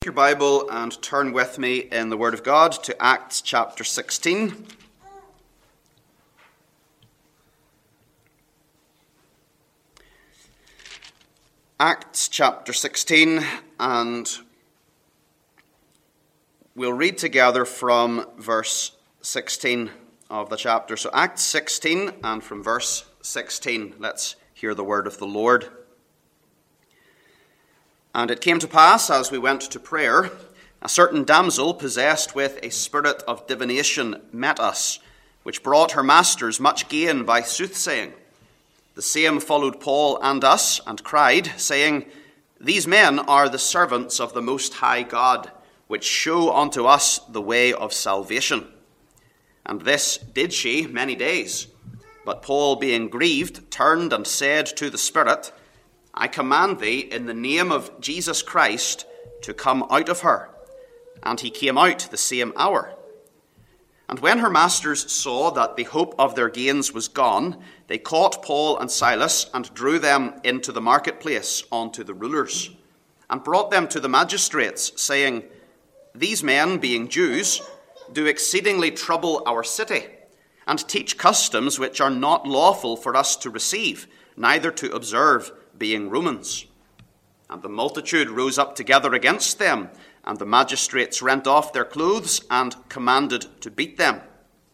Your Bible and turn with me in the Word of God to Acts chapter 16. Acts chapter 16, and we'll read together from verse 16 of the chapter. So Acts 16, and from verse 16, let's hear the word of the Lord. And it came to pass, as we went to prayer, a certain damsel possessed with a spirit of divination met us, which brought her masters much gain by soothsaying. The same followed Paul and us, and cried, saying, These men are the servants of the Most High God, which show unto us the way of salvation. And this did she many days. But Paul, being grieved, turned and said to the spirit, I command thee in the name of Jesus Christ to come out of her. And he came out the same hour. And when her masters saw that the hope of their gains was gone, they caught Paul and Silas and drew them into the marketplace unto the rulers, and brought them to the magistrates, saying, These men, being Jews, do exceedingly trouble our city, and teach customs which are not lawful for us to receive, neither to observe, being Romans. And the multitude rose up together against them, and the magistrates rent off their clothes and commanded to beat them.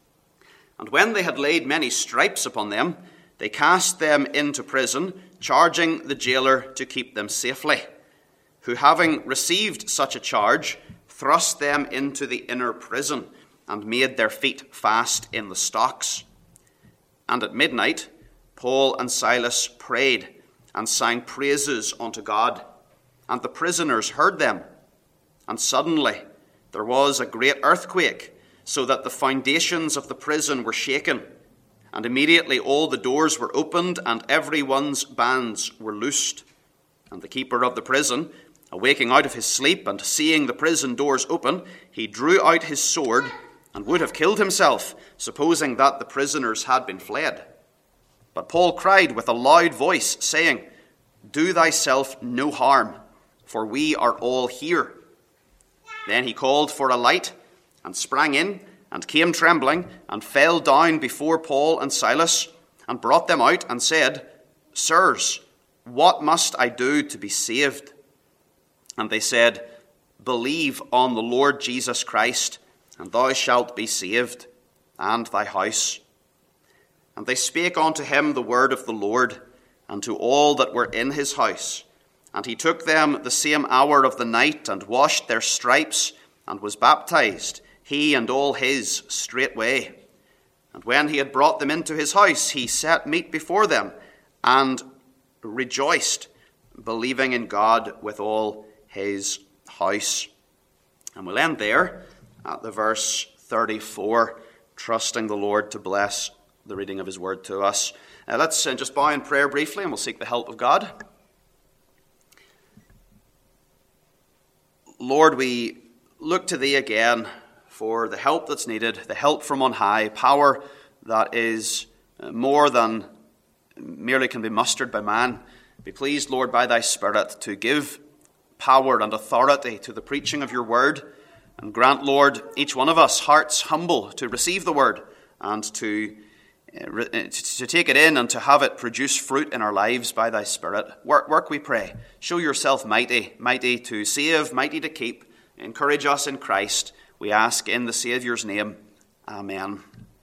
And when they had laid many stripes upon them, they cast them into prison, charging the jailer to keep them safely, who, having received such a charge, thrust them into the inner prison, and made their feet fast in the stocks. And at midnight Paul and Silas prayed, and sang praises unto God. And the prisoners heard them. And suddenly there was a great earthquake, so that the foundations of the prison were shaken. And immediately all the doors were opened, and everyone's bands were loosed. And the keeper of the prison, awaking out of his sleep, and seeing the prison doors open, he drew out his sword, and would have killed himself, supposing that the prisoners had been fled. But Paul cried with a loud voice, saying, Do thyself no harm, for we are all here. Then he called for a light, and sprang in, and came trembling, and fell down before Paul and Silas, and brought them out, and said, Sirs, what must I do to be saved? And they said, Believe on the Lord Jesus Christ, and thou shalt be saved, and thy house. And they spake unto him the word of the Lord, and to all that were in his house. And he took them the same hour of the night, and washed their stripes, and was baptized, he and all his, straightway. And when he had brought them into his house, he set meat before them, and rejoiced, believing in God with all his house. And we'll end there at the verse 34, trusting the Lord to bless the reading of his word to us. Let's just bow in prayer briefly, and we'll seek the help of God. Lord, we look to thee again for the help that's needed, the help from on high, power that is more than merely can be mustered by man. Be pleased, Lord, by thy Spirit to give power and authority to the preaching of your word, and grant, Lord, each one of us hearts humble to receive the word and to take it in and to have it produce fruit in our lives by thy Spirit. Work, we pray. Show yourself mighty, mighty to save, mighty to keep. Encourage us in Christ, we ask in the Saviour's name. Amen.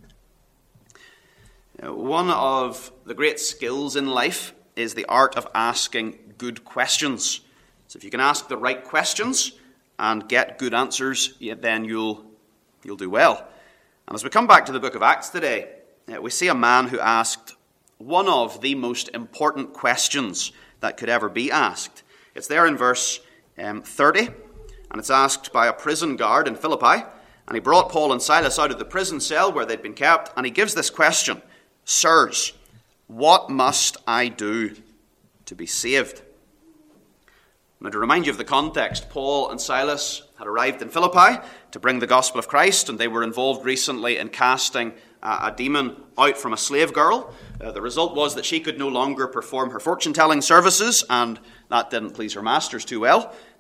One of the great skills in life is the art of asking good questions. So if you can ask the right questions and get good answers, then you'll do well. And as we come back to the book of Acts today, we see a man who asked one of the most important questions that could ever be asked. It's there in verse 30, and it's asked by a prison guard in Philippi. And he brought Paul and Silas out of the prison cell where they'd been kept, and he gives this question, Sirs, what must I do to be saved? Now, to remind you of the context, Paul and Silas had arrived in Philippi to bring the gospel of Christ, and they were involved recently in casting a demon out from a slave girl. The result was that she could no longer perform her fortune-telling services, and that didn't please her masters too well.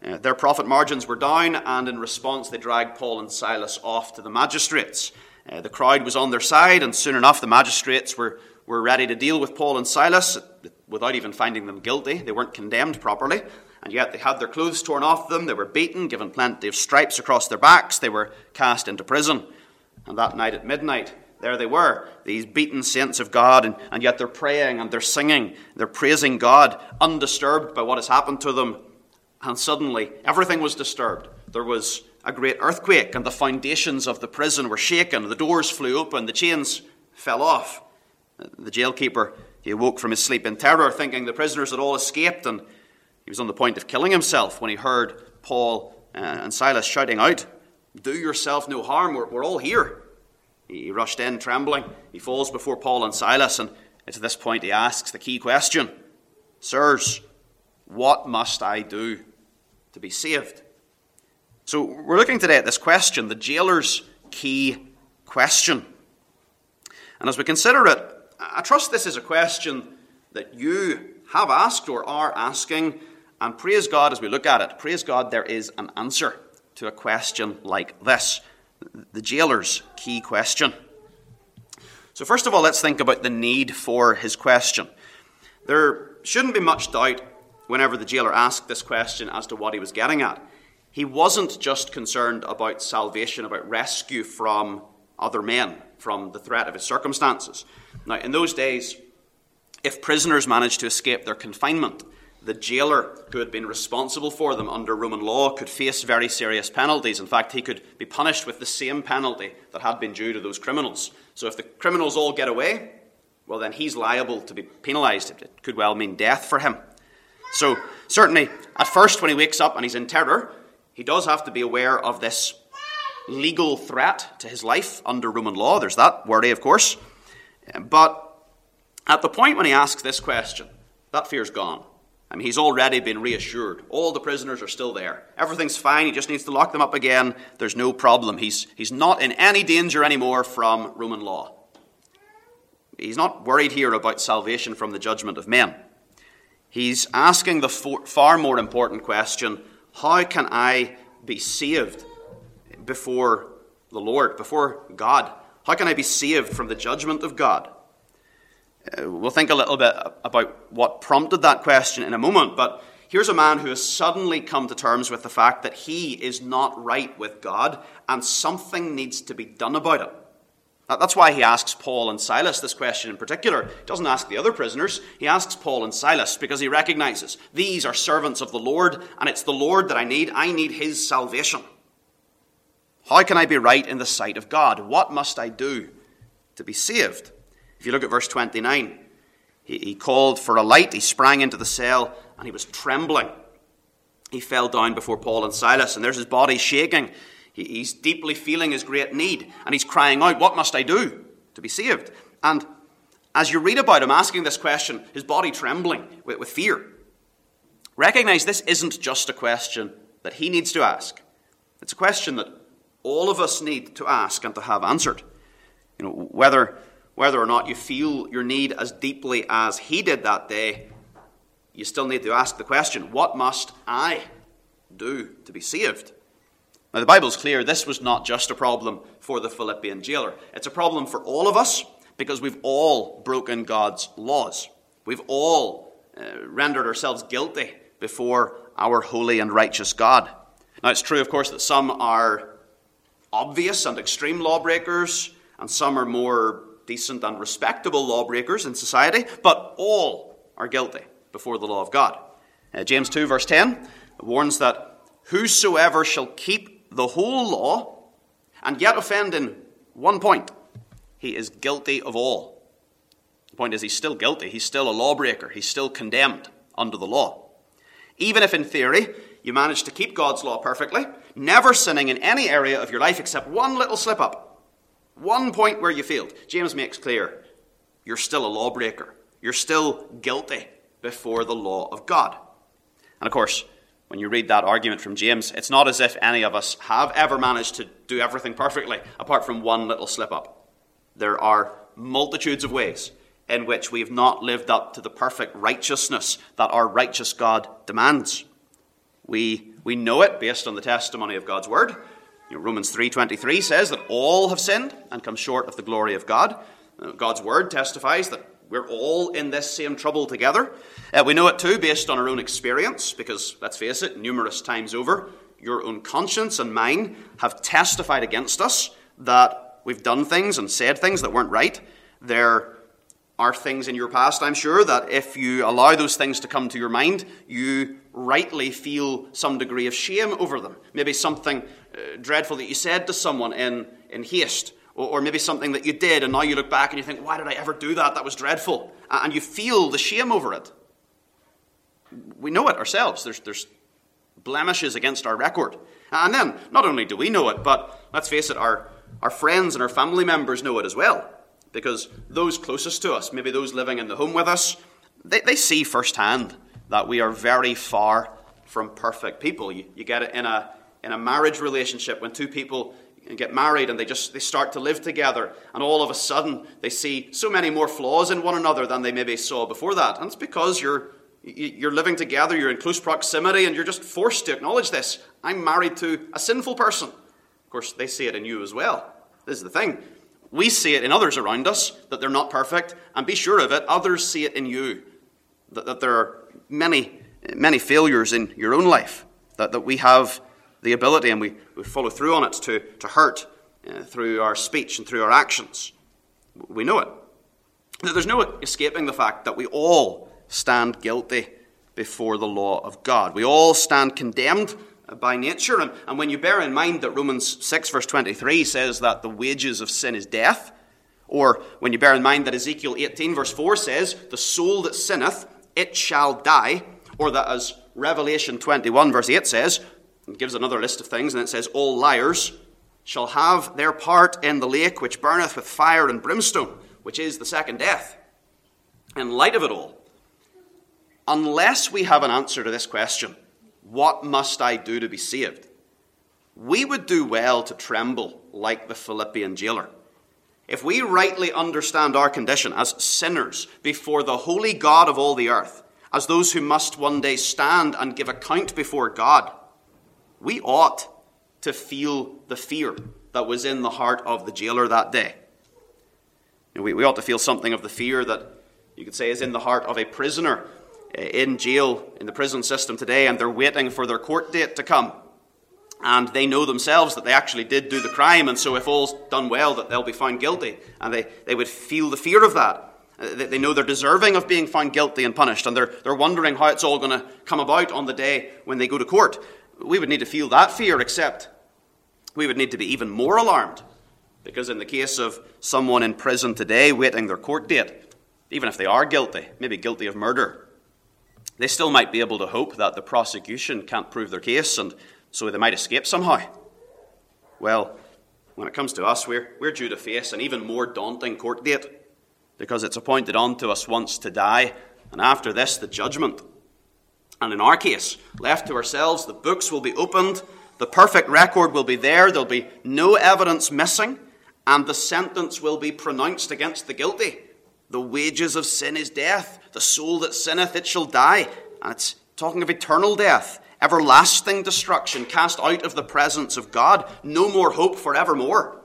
Their profit margins were down, and in response they dragged Paul and Silas off to the magistrates. The crowd was on their side, and soon enough the magistrates were ready to deal with Paul and Silas without even finding them guilty. They weren't condemned properly, and yet they had their clothes torn off them, they were beaten, given plenty of stripes across their backs, they were cast into prison. And that night at midnight, there they were, these beaten saints of God, and yet they're praying and they're singing, they're praising God, undisturbed by what has happened to them. And suddenly, everything was disturbed. There was a great earthquake, and the foundations of the prison were shaken. The doors flew open, the chains fell off. The jailkeeper, he awoke from his sleep in terror, thinking the prisoners had all escaped, and he was on the point of killing himself when he heard Paul and Silas shouting out, "Do yourself no harm, we're all here." He rushed in, trembling. He falls before Paul and Silas, and at this point he asks the key question, "Sirs, what must I do to be saved?" So we're looking today at this question, the jailer's key question. And as we consider it, I trust this is a question that you have asked or are asking, and praise God as we look at it. Praise God there is an answer to a question like this, the jailer's key question. So first of all, let's think about the need for his question. There shouldn't be much doubt whenever the jailer asked this question as to what he was getting at. He wasn't just concerned about salvation, about rescue from other men, from the threat of his circumstances. Now, in those days, if prisoners managed to escape their confinement, the jailer who had been responsible for them under Roman law could face very serious penalties. In fact, he could be punished with the same penalty that had been due to those criminals. So if the criminals all get away, well then he's liable to be penalised. It could well mean death for him. So certainly, at first when he wakes up and he's in terror, he does have to be aware of this legal threat to his life under Roman law. There's that worry, of course. But at the point when he asks this question, that fear's gone. I mean, he's already been reassured. All the prisoners are still there. Everything's fine. He just needs to lock them up again. There's no problem. He's not in any danger anymore from Roman law. He's not worried here about salvation from the judgment of men. He's asking the far more important question, how can I be saved before the Lord, before God? How can I be saved from the judgment of God? We'll think a little bit about what prompted that question in a moment, but here's a man who has suddenly come to terms with the fact that he is not right with God, and something needs to be done about it. That's why he asks Paul and Silas this question in particular. He doesn't ask the other prisoners. He asks Paul and Silas because he recognizes these are servants of the Lord, and it's the Lord that I need. I need his salvation. How can I be right in the sight of God? What must I do to be saved? If you look at verse 29, he called for a light. He sprang into the cell, and he was trembling. He fell down before Paul and Silas, and there's his body shaking. He's deeply feeling his great need, and he's crying out, what must I do to be saved? And as you read about him asking this question, his body trembling with fear, recognize this isn't just a question that he needs to ask. It's a question that all of us need to ask and to have answered. You know, whether or not you feel your need as deeply as he did that day, you still need to ask the question, what must I do to be saved? Now, the Bible's clear, this was not just a problem for the Philippian jailer. It's a problem for all of us because we've all broken God's laws. We've all rendered ourselves guilty before our holy and righteous God. Now, it's true, of course, that some are obvious and extreme lawbreakers, and some are more decent and respectable lawbreakers in society, but all are guilty before the law of God. James 2 verse 10 warns that whosoever shall keep the whole law and yet offend in one point, he is guilty of all. The point is he's still guilty. He's still a lawbreaker. He's still condemned under the law. Even if in theory you manage to keep God's law perfectly, never sinning in any area of your life except one little slip up, one point where you failed, James makes clear you're still a lawbreaker. You're still guilty before the law of God. And of course, when you read that argument from James, it's not as if any of us have ever managed to do everything perfectly, apart from one little slip-up. There are multitudes of ways in which we have not lived up to the perfect righteousness that our righteous God demands. We We know it based on the testimony of God's word. Romans 3:23 says that all have sinned and come short of the glory of God. God's word testifies that we're all in this same trouble together. We know it too based on our own experience, because, let's face it, numerous times over, your own conscience and mine have testified against us that we've done things and said things that weren't right. There are things in your past, I'm sure, that if you allow those things to come to your mind, you rightly feel some degree of shame over them. Maybe something dreadful that you said to someone in haste, or maybe something that you did, and now you look back and you think, why did I ever do that? That was dreadful. And you feel the shame over it. We know it ourselves. There's blemishes against our record. And then, not only do we know it, but let's face it, our friends and our family members know it as well. Because those closest to us, maybe those living in the home with us, they see firsthand that we are very far from perfect people. You get it in a marriage relationship when two people get married and they start to live together, and all of a sudden they see so many more flaws in one another than they maybe saw before that. And it's because you're living together, you're in close proximity, and you're just forced to acknowledge this. I'm married to a sinful person. Of course, they see it in you as well. This is the thing. We see it in others around us, that they're not perfect, and be sure of it, others see it in you, that there are many, many failures in your own life, that we have the ability, and we follow through on it, to hurt through our speech and through our actions. We know it. There's no escaping the fact that we all stand guilty before the law of God. We all stand condemned by nature. And when you bear in mind that Romans 6 verse 23 says that the wages of sin is death, or when you bear in mind that Ezekiel 18 verse 4 says, the soul that sinneth, it shall die, or that as Revelation 21 verse 8 says, it gives another list of things, and it says, all liars shall have their part in the lake which burneth with fire and brimstone, which is the second death. In light of it all, unless we have an answer to this question, what must I do to be saved? We would do well to tremble like the Philippian jailer. If we rightly understand our condition as sinners before the holy God of all the earth, as those who must one day stand and give account before God, we ought to feel the fear that was in the heart of the jailer that day. We ought to feel something of the fear that you could say is in the heart of a prisoner in jail, in the prison system today, and they're waiting for their court date to come. And they know themselves that they actually did do the crime, and so if all's done well, that they'll be found guilty. And they would feel the fear of that. They know they're deserving of being found guilty and punished, and they're wondering how it's all going to come about on the day when they go to court. We would need to feel that fear, except we would need to be even more alarmed, because in the case of someone in prison today waiting their court date, even if they are guilty, maybe guilty of murder, they still might be able to hope that the prosecution can't prove their case, and so they might escape somehow. Well, when it comes to us, we're due to face an even more daunting court date, because it's appointed unto us once to die, and after this, the judgment. And in our case, left to ourselves, the books will be opened, the perfect record will be there'll be no evidence missing, and the sentence will be pronounced against the guilty. The wages of sin is death. The soul that sinneth, it shall die. And it's talking of eternal death, everlasting destruction, cast out of the presence of God. No more hope forevermore.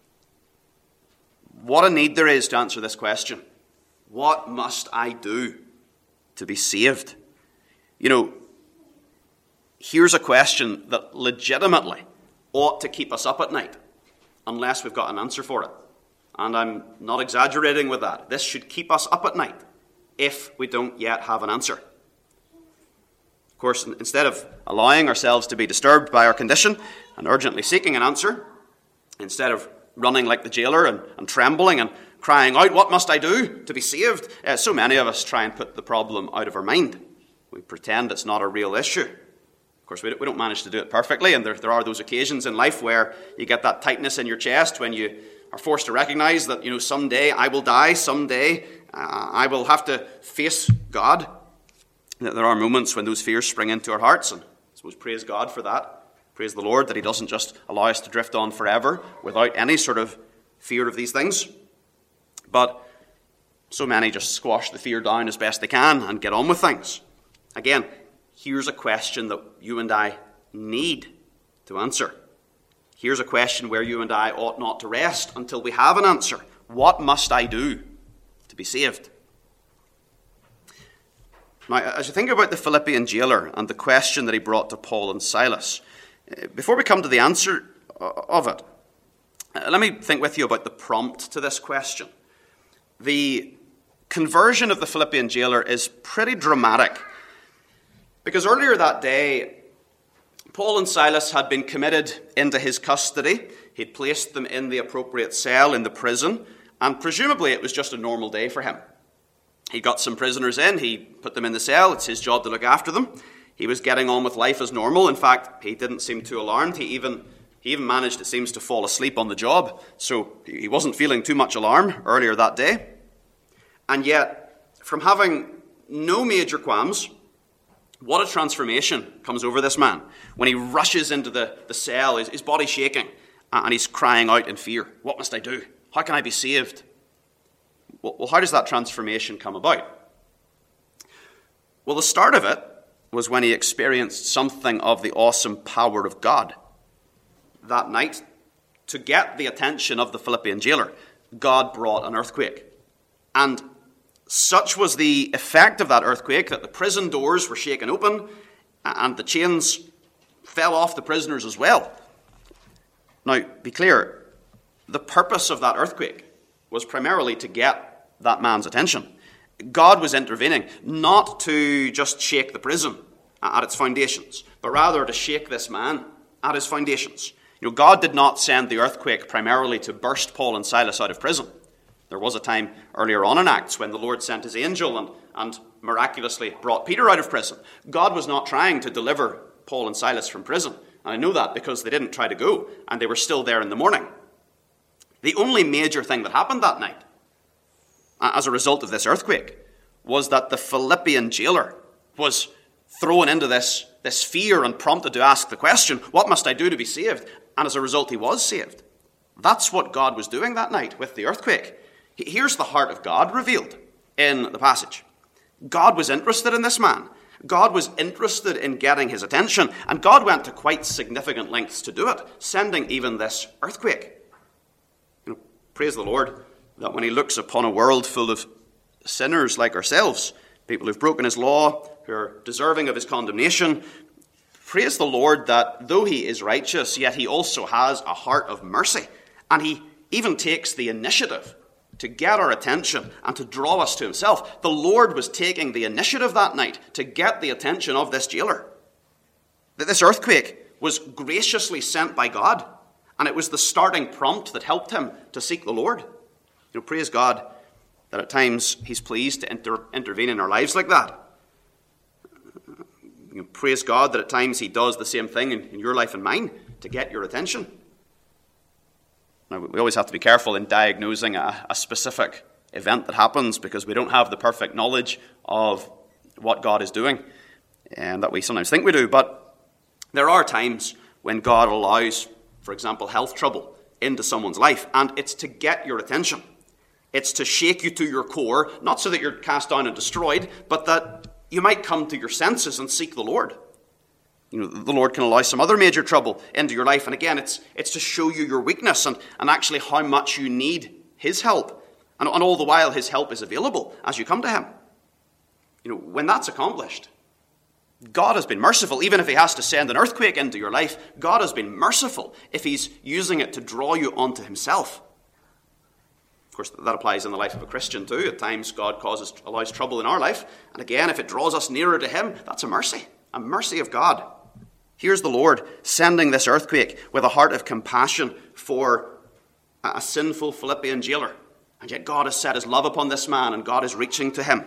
What a need there is to answer this question. What must I do to be saved? Here's a question that legitimately ought to keep us up at night, unless we've got an answer for it. And I'm not exaggerating with that. This should keep us up at night if we don't yet have an answer. Of course, instead of allowing ourselves to be disturbed by our condition and urgently seeking an answer, instead of running like the jailer and trembling and crying out, what must I do to be saved? So many of us try and put the problem out of our mind. We pretend it's not a real issue. Of course, we don't manage to do it perfectly, and there are those occasions in life where you get that tightness in your chest when you are forced to recognize that, someday I will die, someday I will have to face God. There are moments when those fears spring into our hearts, and I suppose praise God for that. Praise the Lord that he doesn't just allow us to drift on forever without any sort of fear of these things. But so many just squash the fear down as best they can and get on with things. Again, here's a question that you and I need to answer. Here's a question where you and I ought not to rest until we have an answer. What must I do to be saved? Now, as you think about the Philippian jailer and the question that he brought to Paul and Silas, before we come to the answer of it, let me think with you about the prompt to this question. The conversion of the Philippian jailer is pretty dramatic, because earlier that day, Paul and Silas had been committed into his custody. He'd placed them in the appropriate cell in the prison, and presumably it was just a normal day for him. He got some prisoners in, he put them in the cell, it's his job to look after them. He was getting on with life as normal. In fact, he didn't seem too alarmed. He even managed, it seems, to fall asleep on the job, so he wasn't feeling too much alarm earlier that day. And yet, from having no major qualms, what a transformation comes over this man when he rushes into the cell, his body shaking, and he's crying out in fear. What must I do? How can I be saved? Well, how does that transformation come about? Well, the start of it was when he experienced something of the awesome power of God. That night, to get the attention of the Philippian jailer, God brought an earthquake. And such was the effect of that earthquake that the prison doors were shaken open and the chains fell off the prisoners as well. Now, be clear, the purpose of that earthquake was primarily to get that man's attention. God was intervening, not to just shake the prison at its foundations, but rather to shake this man at his foundations. God did not send the earthquake primarily to burst Paul and Silas out of prison. There was a time earlier on in Acts when the Lord sent his angel and miraculously brought Peter out of prison. God was not trying to deliver Paul and Silas from prison. And I know that because they didn't try to go, and they were still there in the morning. The only major thing that happened that night, as a result of this earthquake, was that the Philippian jailer was thrown into this fear and prompted to ask the question, what must I do to be saved? And as a result, he was saved. That's what God was doing that night with the earthquake. Here's the heart of God revealed in the passage. God was interested in this man. God was interested in getting his attention, and God went to quite significant lengths to do it, sending even this earthquake. Praise the Lord that when he looks upon a world full of sinners like ourselves, people who've broken his law, who are deserving of his condemnation, praise the Lord that though he is righteous, yet he also has a heart of mercy, and he even takes the initiative to get our attention and to draw us to himself. The Lord was taking the initiative that night to get the attention of this jailer. That this earthquake was graciously sent by God, and it was the starting prompt that helped him to seek the Lord. Praise God that at times he's pleased to intervene in our lives like that. Praise God that at times he does the same thing in your life and mine to get your attention. Now, we always have to be careful in diagnosing a specific event that happens because we don't have the perfect knowledge of what God is doing, and that we sometimes think we do. But there are times when God allows, for example, health trouble into someone's life, and it's to get your attention. It's to shake you to your core, not so that you're cast down and destroyed, but that you might come to your senses and seek the Lord. The Lord can allow some other major trouble into your life, and again, it's to show you your weakness and actually how much you need his help. And all the while, his help is available as you come to him. When that's accomplished, God has been merciful. Even if he has to send an earthquake into your life, God has been merciful if he's using it to draw you onto himself. Of course, that applies in the life of a Christian too. At times, God allows trouble in our life. And again, if it draws us nearer to him, that's a mercy of God. Here's the Lord sending this earthquake with a heart of compassion for a sinful Philippian jailer. And yet God has set his love upon this man, and God is reaching to him.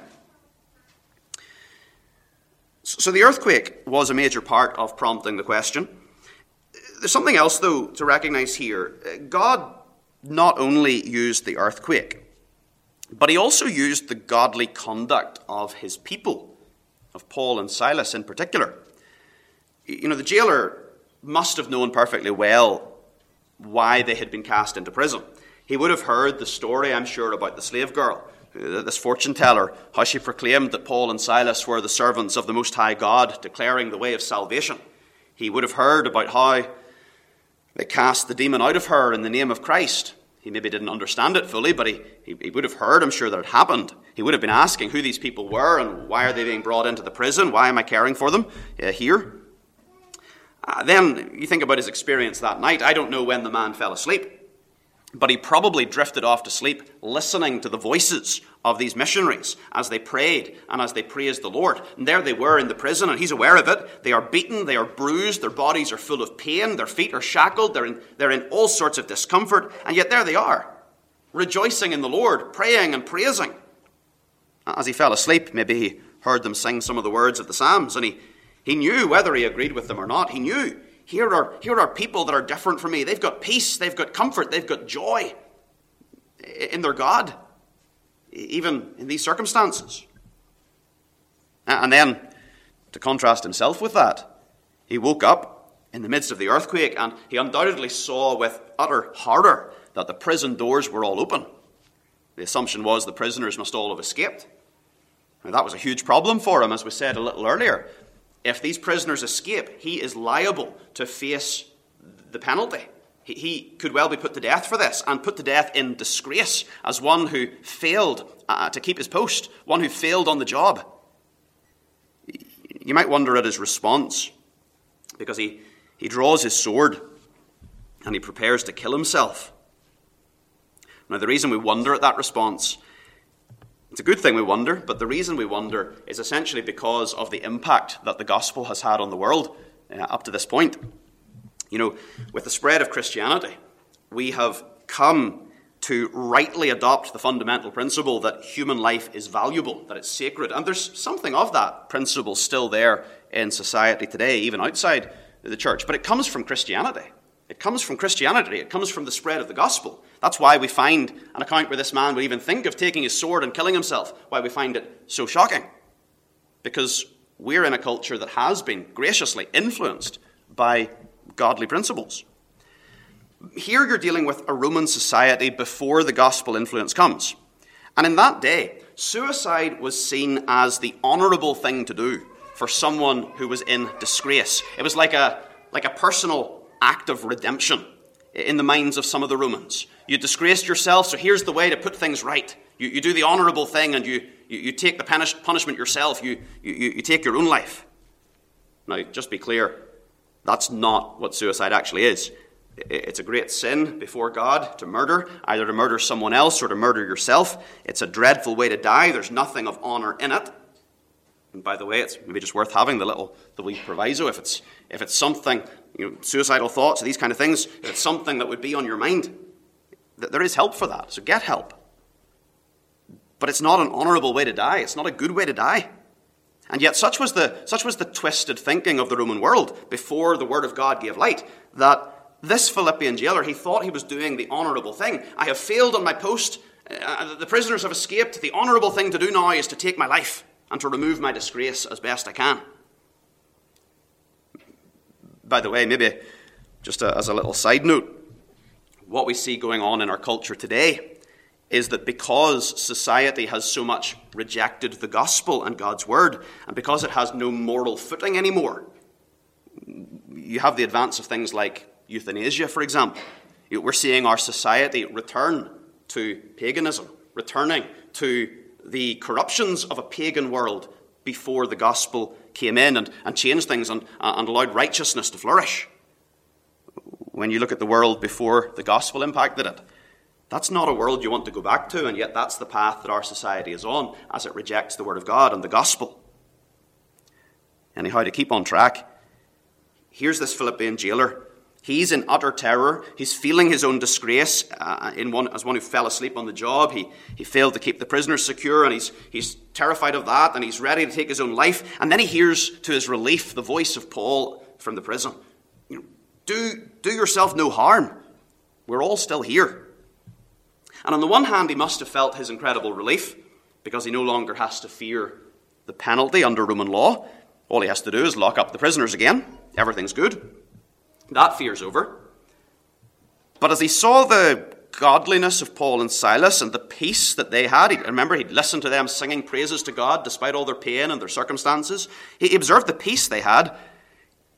So the earthquake was a major part of prompting the question. There's something else, though, to recognize here. God not only used the earthquake, but he also used the godly conduct of his people, of Paul and Silas in particular. The jailer must have known perfectly well why they had been cast into prison. He would have heard the story, I'm sure, about the slave girl, this fortune teller, how she proclaimed that Paul and Silas were the servants of the Most High God, declaring the way of salvation. He would have heard about how they cast the demon out of her in the name of Christ. He maybe didn't understand it fully, but he would have heard, I'm sure, that it happened. He would have been asking who these people were and why are they being brought into the prison? Why am I caring for them here? Then you think about his experience that night. I don't know when the man fell asleep, but he probably drifted off to sleep listening to the voices of these missionaries as they prayed and as they praised the Lord. And there they were in the prison, and he's aware of it. They are beaten, they are bruised, their bodies are full of pain, their feet are shackled, they're in all sorts of discomfort, and yet there they are, rejoicing in the Lord, praying and praising. As he fell asleep, maybe he heard them sing some of the words of the Psalms, and he knew, whether he agreed with them or not, he knew, here are people that are different from me. They've got peace, they've got comfort, they've got joy in their God, even in these circumstances. And then, to contrast himself with that, he woke up in the midst of the earthquake, and he undoubtedly saw with utter horror that the prison doors were all open. The assumption was the prisoners must all have escaped. Now, that was a huge problem for him, as we said a little earlier. If these prisoners escape, he is liable to face the penalty. He could well be put to death for this, and put to death in disgrace as one who failed to keep his post, one who failed on the job. You might wonder at his response, because he draws his sword and he prepares to kill himself. Now, the reason we wonder at that response, it's a good thing we wonder, but the reason we wonder is essentially because of the impact that the gospel has had on the world up to this point. You know, with the spread of Christianity, we have come to rightly adopt the fundamental principle that human life is valuable, that it's sacred. And there's something of that principle still there in society today, even outside the church. But it comes from Christianity. It comes from Christianity. It comes from the spread of the gospel. That's why we find an account where this man would even think of taking his sword and killing himself, why we find it so shocking. Because we're in a culture that has been graciously influenced by godly principles. Here you're dealing with a Roman society before the gospel influence comes. And in that day, suicide was seen as the honourable thing to do for someone who was in disgrace. It was like a personal act of redemption in the minds of some of the Romans. You disgraced yourself, so here's the way to put things right. You do the honourable thing, and you take the punishment yourself. You take your own life. Now, just be clear, that's not what suicide actually is. It's a great sin before God to murder, either to murder someone else or to murder yourself. It's a dreadful way to die. There's nothing of honour in it. And by the way, it's maybe just worth having the wee proviso. If it's something, suicidal thoughts, these kind of things, if it's something that would be on your mind, there is help for that. So get help. But it's not an honourable way to die. It's not a good way to die. And yet such was the twisted thinking of the Roman world before the word of God gave light, that this Philippian jailer, he thought he was doing the honourable thing. I have failed on my post. The prisoners have escaped. The honourable thing to do now is to take my life and to remove my disgrace as best I can. By the way, maybe just as a little side note, what we see going on in our culture today is that because society has so much rejected the gospel and God's word, and because it has no moral footing anymore, you have the advance of things like euthanasia, for example. We're seeing our society return to paganism, returning to the corruptions of a pagan world before the gospel came in and changed things and allowed righteousness to flourish. When you look at the world before the gospel impacted it, that's not a world you want to go back to, and yet that's the path that our society is on as it rejects the word of God and the gospel. Anyhow, to keep on track, here's this Philippian jailer. He's in utter terror. He's feeling his own disgrace as one who fell asleep on the job. He failed to keep the prisoners secure, and he's terrified of that, and he's ready to take his own life. And then he hears, to his relief, the voice of Paul from the prison. Do yourself no harm. We're all still here. And on the one hand, he must have felt his incredible relief, because he no longer has to fear the penalty under Roman law. All he has to do is lock up the prisoners again. Everything's good. That fear's over. But as he saw the godliness of Paul and Silas and the peace that they had, he'd listened to them singing praises to God despite all their pain and their circumstances. He observed the peace they had,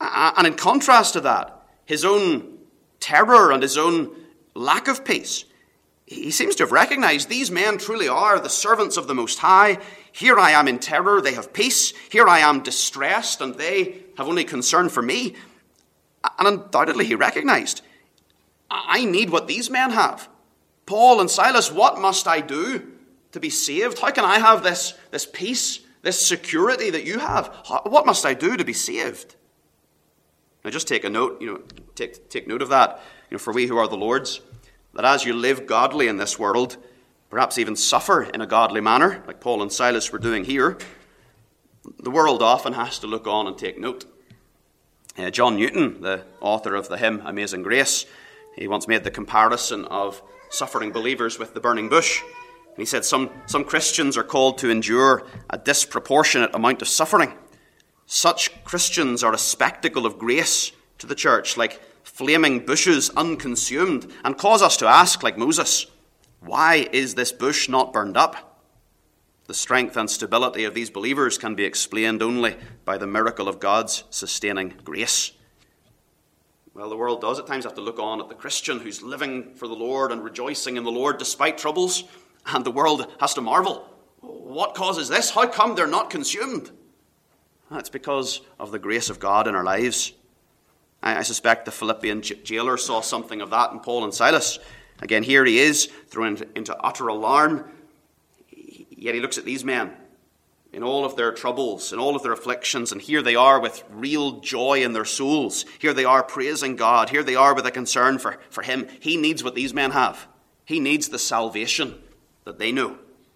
And in contrast to that, his own terror and his own lack of peace, he seems to have recognized these men truly are the servants of the Most High. Here I am in terror, they have peace. Here I am distressed, and they have only concern for me. And undoubtedly he recognized, I need what these men have. Paul and Silas, what must I do to be saved? How can I have this peace, this security that you have? What must I do to be saved? Now just take a note, take note of that, for we who are the Lord's, that as you live godly in this world, perhaps even suffer in a godly manner, like Paul and Silas were doing here, the world often has to look on and take note. John Newton, the author of the hymn Amazing Grace, he once made the comparison of suffering believers with the burning bush. And he said some Christians are called to endure a disproportionate amount of suffering. Such Christians are a spectacle of grace to the church, like flaming bushes unconsumed, and cause us to ask, like Moses, why is this bush not burned up? The strength and stability of these believers can be explained only by the miracle of God's sustaining grace. Well, the world does at times have to look on at the Christian who's living for the Lord and rejoicing in the Lord despite troubles, and the world has to marvel. What causes this? How come they're not consumed? It's because of the grace of God in our lives. I suspect the Philippian jailer saw something of that in Paul and Silas. Again, here he is, thrown into utter alarm. Yet he looks at these men in all of their troubles, in all of their afflictions, and here they are with real joy in their souls. Here they are praising God. Here they are with a concern for him. He needs what these men have. He needs the salvation that they know.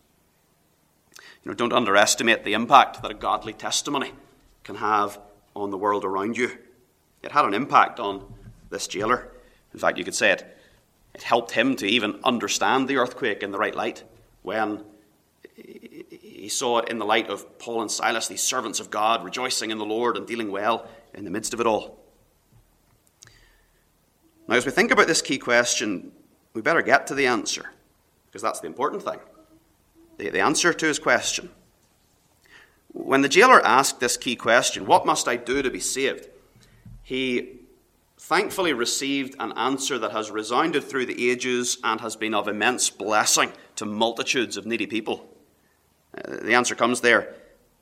Don't underestimate the impact that a godly testimony can have on the world around you. It had an impact on this jailer. In fact, you could say it helped him to even understand the earthquake in the right light when he saw it in the light of Paul and Silas, these servants of God, rejoicing in the Lord and dealing well in the midst of it all. Now, as we think about this key question, we better get to the answer, because that's the important thing. The answer to his question. When the jailer asked this key question, what must I do to be saved? He thankfully received an answer that has resounded through the ages and has been of immense blessing to multitudes of needy people. The answer comes there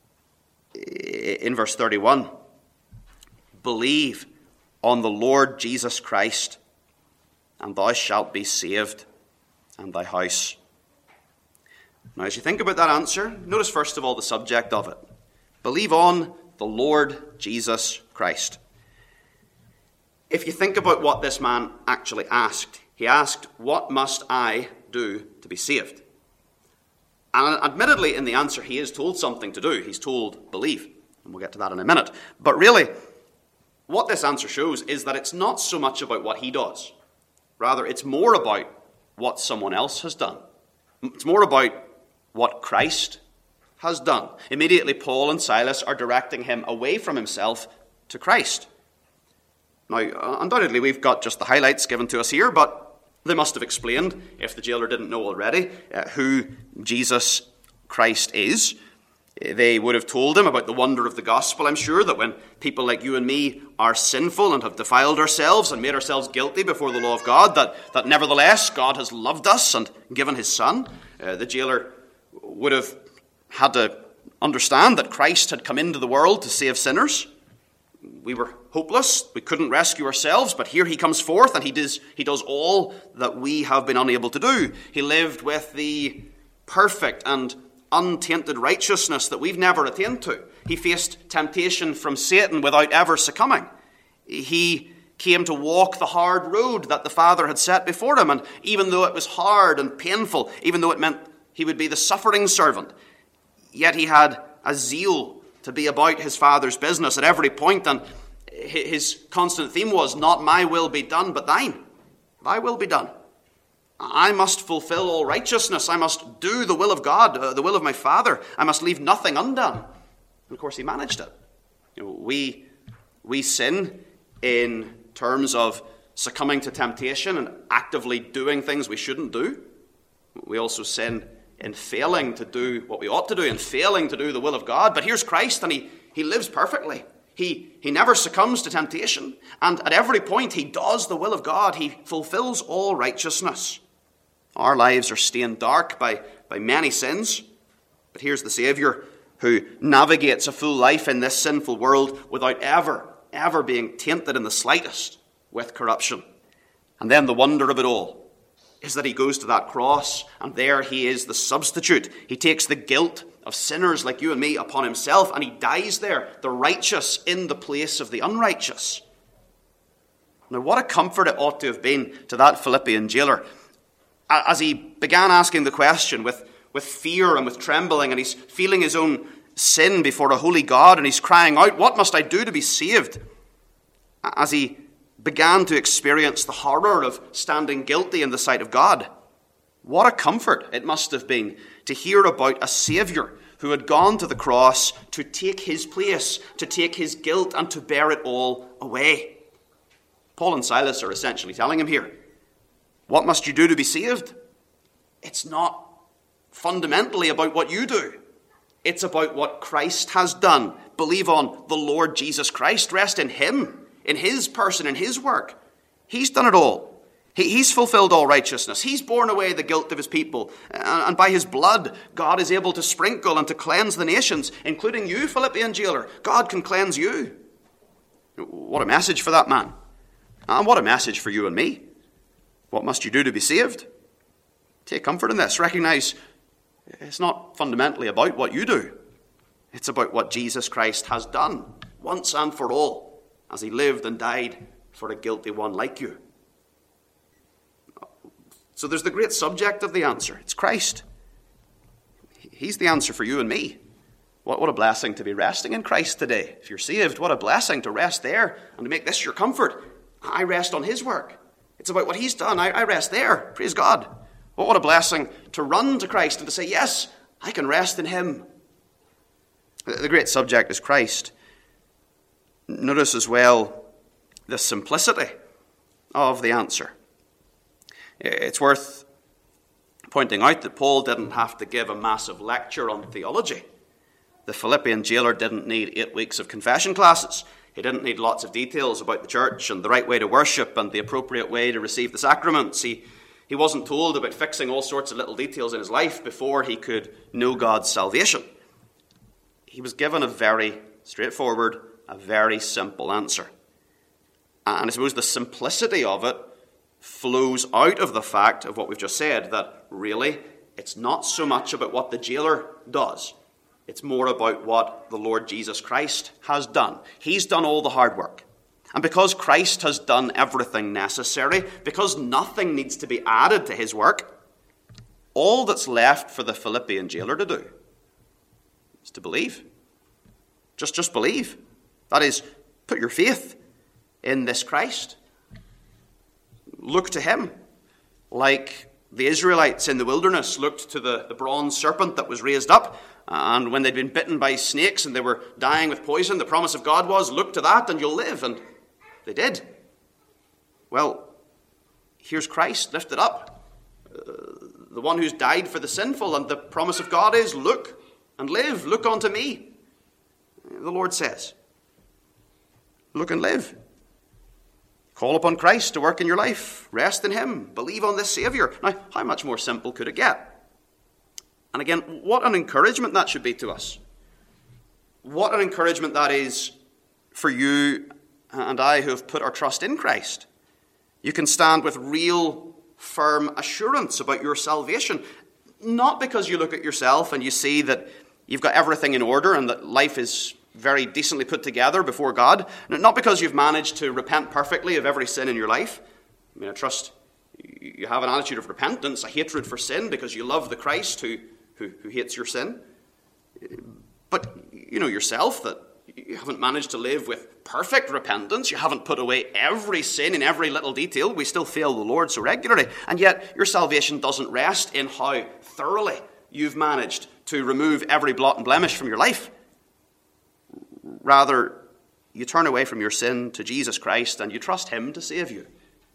in verse 31. Believe on the Lord Jesus Christ, and thou shalt be saved, and thy house. Now, as you think about that answer, notice first of all the subject of it. Believe on the Lord Jesus Christ. If you think about what this man actually asked, he asked, what must I do to be saved? And admittedly, in the answer, he is told something to do. He's told, believe. And we'll get to that in a minute. But really, what this answer shows is that it's not so much about what he does. Rather, it's more about what someone else has done. It's more about what Christ has done. Immediately, Paul and Silas are directing him away from himself to Christ. Now, undoubtedly, we've got just the highlights given to us here, but they must have explained, if the jailer didn't know already, who Jesus Christ is. They would have told him about the wonder of the gospel, I'm sure, that when people like you and me are sinful and have defiled ourselves and made ourselves guilty before the law of God, that nevertheless God has loved us and given his Son. The jailer would have had to understand that Christ had come into the world to save sinners. We were hopeless. We couldn't rescue ourselves, but here he comes forth and he does all that we have been unable to do. He lived with the perfect and untainted righteousness that we've never attained to. He faced temptation from Satan without ever succumbing. He came to walk the hard road that the Father had set before him, and even though it was hard and painful, even though it meant he would be the suffering servant, yet he had a zeal to be about his Father's business at every point, and his constant theme was, not my will be done, but thine. Thy will be done. I must fulfill all righteousness. I must do the will of God, the will of my Father. I must leave nothing undone. And of course, he managed it. We sin in terms of succumbing to temptation and actively doing things we shouldn't do. We also sin in failing to do what we ought to do and failing to do the will of God. But here's Christ, and he lives perfectly. He never succumbs to temptation, and at every point he does the will of God. He fulfills all righteousness. Our lives are stained dark by many sins, but here's the Saviour who navigates a full life in this sinful world without ever being tainted in the slightest with corruption. And then the wonder of it all is that he goes to that cross, and there he is the substitute. He takes the guilt of sinners like you and me upon himself, and he dies there, the righteous in the place of the unrighteous. Now, what a comfort it ought to have been to that Philippian jailer as he began asking the question with fear and with trembling, and he's feeling his own sin before a holy God, and he's crying out, "What must I do to be saved?" As he began to experience the horror of standing guilty in the sight of God. What a comfort it must have been to hear about a Saviour who had gone to the cross to take his place, to take his guilt, and to bear it all away. Paul and Silas are essentially telling him here, what must you do to be saved? It's not fundamentally about what you do. It's about what Christ has done. Believe on the Lord Jesus Christ. Rest in him, in his person, in his work. He's done it all. He's fulfilled all righteousness. He's borne away the guilt of his people. And by his blood, God is able to sprinkle and to cleanse the nations, including you, Philippian jailer. God can cleanse you. What a message for that man. And what a message for you and me. What must you do to be saved? Take comfort in this. Recognize it's not fundamentally about what you do. It's about what Jesus Christ has done once and for all, as he lived and died for a guilty one like you. So there's the great subject of the answer. It's Christ. He's the answer for you and me. What a blessing to be resting in Christ today. If you're saved, what a blessing to rest there and to make this your comfort. I rest on his work. It's about what he's done. I rest there. Praise God. What a blessing to run to Christ and to say, yes, I can rest in him. The great subject is Christ. Notice as well the simplicity of the answer. It's worth pointing out that Paul didn't have to give a massive lecture on theology. The Philippian jailer didn't need 8 weeks of confession classes. He didn't need lots of details about the church and the right way to worship and the appropriate way to receive the sacraments. He wasn't told about fixing all sorts of little details in his life before he could know God's salvation. He was given a very straightforward, a very simple answer. And I suppose the simplicity of it flows out of the fact of what we've just said, that really it's not so much about what the jailer does. It's more about what the Lord Jesus Christ has done. He's done all the hard work. And because Christ has done everything necessary, because nothing needs to be added to his work, all that's left for the Philippian jailer to do is to believe. Just believe. That is, put your faith in this Christ. Look to him, like the Israelites in the wilderness looked to the bronze serpent that was raised up. And when they'd been bitten by snakes and they were dying with poison, the promise of God was, look to that and you'll live. And they did. Well, here's Christ lifted up, the one who's died for the sinful, and the promise of God is, look and live, look unto me. The Lord says, look and live. Call upon Christ to work in your life. Rest in him. Believe on this Saviour. Now, how much more simple could it get? And again, what an encouragement that should be to us. What an encouragement that is for you and I who have put our trust in Christ. You can stand with real, firm assurance about your salvation. Not because you look at yourself and you see that you've got everything in order and that life is very decently put together before God. Not because you've managed to repent perfectly of every sin in your life. I mean, I trust you have an attitude of repentance, a hatred for sin, because you love the Christ who hates your sin. But you know yourself that you haven't managed to live with perfect repentance. You haven't put away every sin in every little detail. We still fail the Lord so regularly. And yet your salvation doesn't rest in how thoroughly you've managed to remove every blot and blemish from your life. Rather, you turn away from your sin to Jesus Christ and you trust him to save you.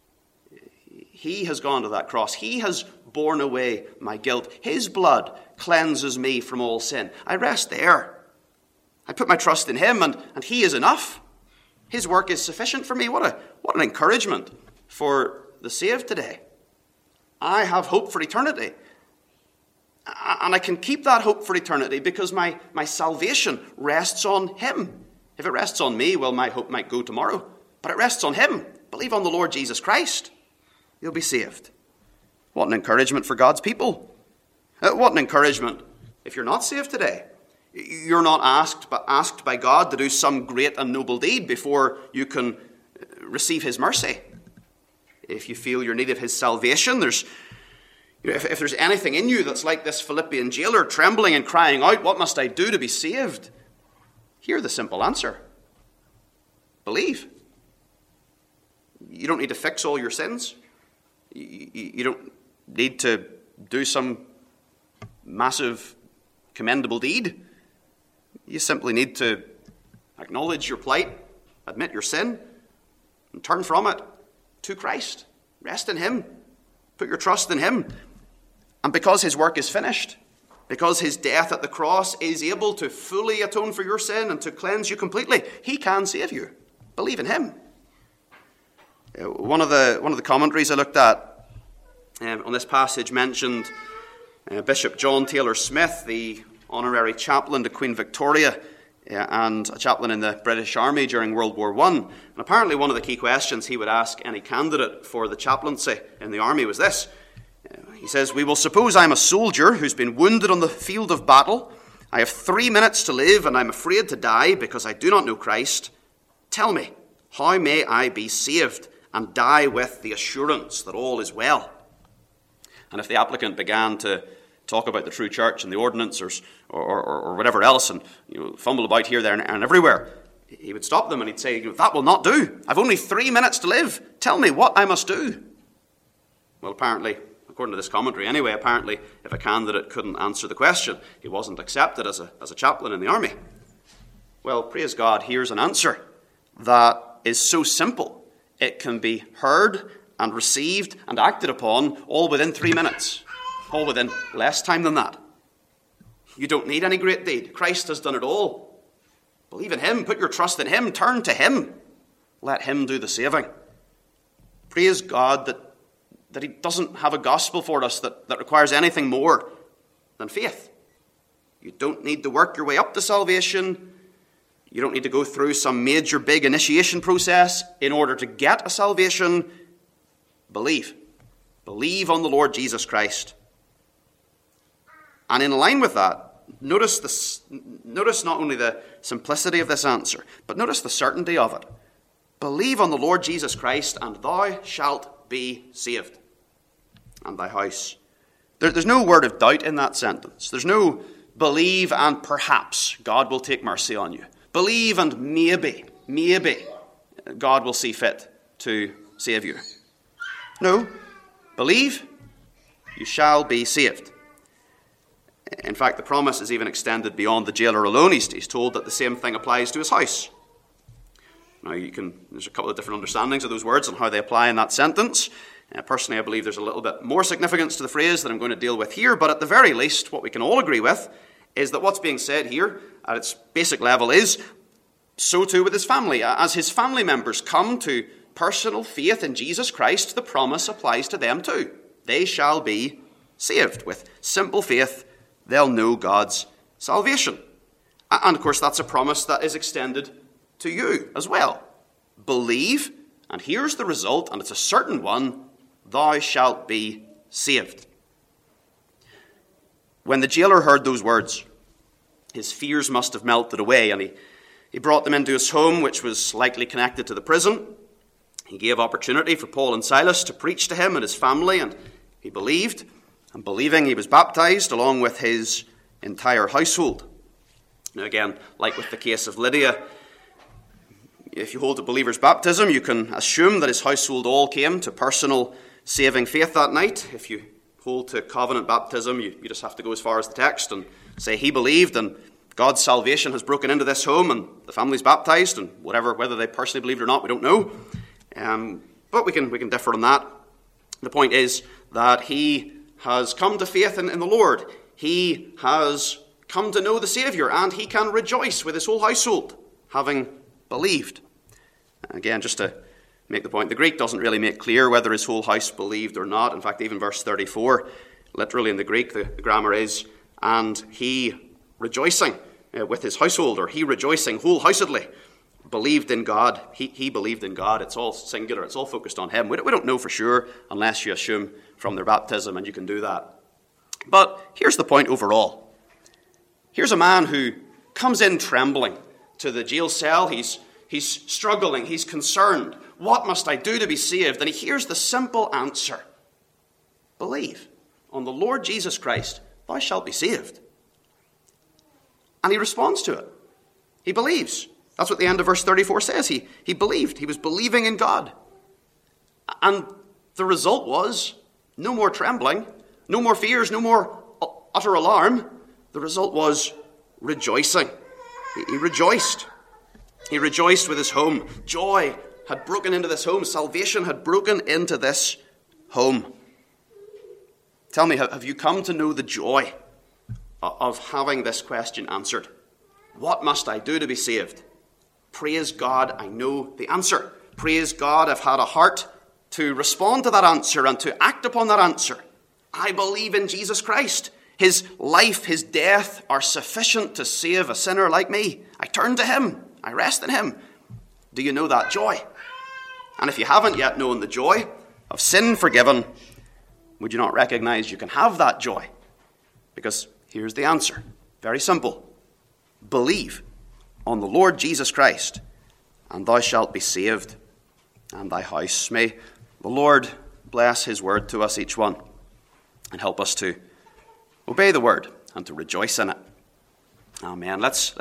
He has gone to that cross. He has borne away my guilt. His blood cleanses me from all sin. I rest there. I put my trust in him, and he is enough. His work is sufficient for me. What an encouragement for the saved today. I have hope for eternity. And I can keep that hope for eternity because my salvation rests on him. If it rests on me, well, my hope might go tomorrow. But it rests on him. Believe on the Lord Jesus Christ. You'll be saved. What an encouragement for God's people. What an encouragement if you're not saved today. You're not asked by God to do some great and noble deed before you can receive his mercy. If you feel you're in need of his salvation, if there's anything in you that's like this Philippian jailer, trembling and crying out, what must I do to be saved? Hear the simple answer. Believe. You don't need to fix all your sins. You don't need to do some massive commendable deed. You simply need to acknowledge your plight, admit your sin, and turn from it to Christ. Rest in him. Put your trust in him. And because his work is finished, because his death at the cross is able to fully atone for your sin and to cleanse you completely, he can save you. Believe in him. One of the commentaries I looked at on this passage mentioned Bishop John Taylor Smith, the honorary chaplain to Queen Victoria and a chaplain in the British Army during World War I. And apparently one of the key questions he would ask any candidate for the chaplaincy in the army was this. He says, we will suppose I'm a soldier who's been wounded on the field of battle. I have 3 minutes to live and I'm afraid to die because I do not know Christ. Tell me, how may I be saved and die with the assurance that all is well? And if the applicant began to talk about the true church and the ordinance or whatever else and fumble about here, there and everywhere, he would stop them and he'd say, that will not do. I've only 3 minutes to live. Tell me what I must do. Well, apparently, according to this commentary anyway, apparently if a candidate couldn't answer the question, he wasn't accepted as a chaplain in the army. Well, praise God, here's an answer that is so simple. It can be heard and received and acted upon all within 3 minutes. All within less time than that. You don't need any great deed. Christ has done it all. Believe in him. Put your trust in him. Turn to him. Let him do the saving. Praise God that he doesn't have a gospel for us that requires anything more than faith. You don't need to work your way up to salvation. You don't need to go through some major big initiation process in order to get a salvation. Believe. Believe on the Lord Jesus Christ. And in line with that, notice not only the simplicity of this answer, but notice the certainty of it. Believe on the Lord Jesus Christ, and thou shalt be saved, and thy house. There's no word of doubt in that sentence. There's no believe and perhaps God will take mercy on you. Believe and maybe God will see fit to save you. No, believe, you shall be saved. In fact, the promise is even extended beyond the jailer alone. He's told that the same thing applies to his house. Now, there's a couple of different understandings of those words and how they apply in that sentence. Personally, I believe there's a little bit more significance to the phrase that I'm going to deal with here, but at the very least, what we can all agree with is that what's being said here at its basic level is, so too with his family. As his family members come to personal faith in Jesus Christ, the promise applies to them too. They shall be saved. With simple faith, they'll know God's salvation. And of course, that's a promise that is extended to you as well. Believe, and here's the result, and it's a certain one, thou shalt be saved. When the jailer heard those words, his fears must have melted away, and he brought them into his home, which was likely connected to the prison. He gave opportunity for Paul and Silas to preach to him and his family, and he believed. And believing, he was baptized along with his entire household. Now again, like with the case of Lydia, if you hold a believer's baptism, you can assume that his household all came to personal saving faith that night. If you hold to covenant baptism, you just have to go as far as the text and say he believed and God's salvation has broken into this home and the family's baptized, and whether they personally believed or not, we don't know. But we can differ on that. The point is that he has come to faith in the Lord. He has come to know the Saviour, and he can rejoice with his whole household, having believed. Again, just to make the point, the Greek doesn't really make clear whether his whole house believed or not. In fact, even verse 34, literally in the Greek, the grammar is, and he rejoicing with his household, or he rejoicing wholehousedly, believed in God. He believed in God. It's all singular. It's all focused on him. We don't know for sure unless you assume from their baptism, and you can do that. But here's the point overall. Here's a man who comes in trembling to the jail cell. He's struggling. He's concerned. What must I do to be saved? And he hears the simple answer. Believe on the Lord Jesus Christ. Thou shalt be saved. And he responds to it. He believes. That's what the end of verse 34 says. He believed. He was believing in God. And the result was no more trembling, no more fears, no more utter alarm. The result was rejoicing. He rejoiced. He rejoiced with his home. Joy had broken into this home. Salvation had broken into this home. Tell me, have you come to know the joy of having this question answered? What must I do to be saved? Praise God, I know the answer. Praise God, I've had a heart to respond to that answer and to act upon that answer. I believe in Jesus Christ. His life, his death are sufficient to save a sinner like me. I turn to him. I rest in him. Do you know that joy? And if you haven't yet known the joy of sin forgiven, would you not recognize you can have that joy? Because here's the answer. Very simple. Believe on the Lord Jesus Christ, and thou shalt be saved, and thy house. May the Lord bless his word to us each one, and help us to obey the word and to rejoice in it. Amen. Let's